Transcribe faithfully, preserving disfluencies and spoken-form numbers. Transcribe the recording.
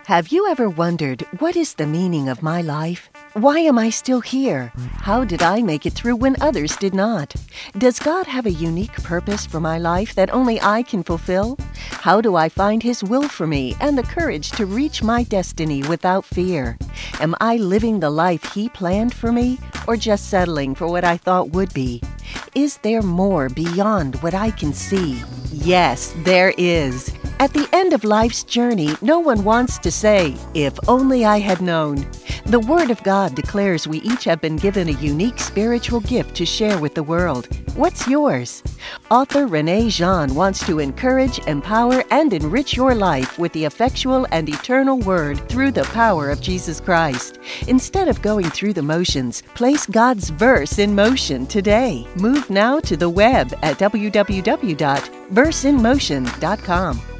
Have you ever wondered, what is the meaning of my life? Why am I still here? How did I make it through when others did not? Does God have a unique purpose for my life that only I can fulfill? How do I find His will for me and the courage to reach my destiny without fear? Am I living the life He planned for me, or just settling for what I thought would be? Is there more beyond what I can see? Yes, there is. At the end of life's journey, no one wants to say, "If only I had known." The Word of God declares we each have been given a unique spiritual gift to share with the world. What's yours? Author Renee Jean wants to encourage, empower, and enrich your life with the effectual and eternal Word through the power of Jesus Christ. Instead of going through the motions, place God's verse in motion today. Move now to the web at w w w dot verse in motion dot com.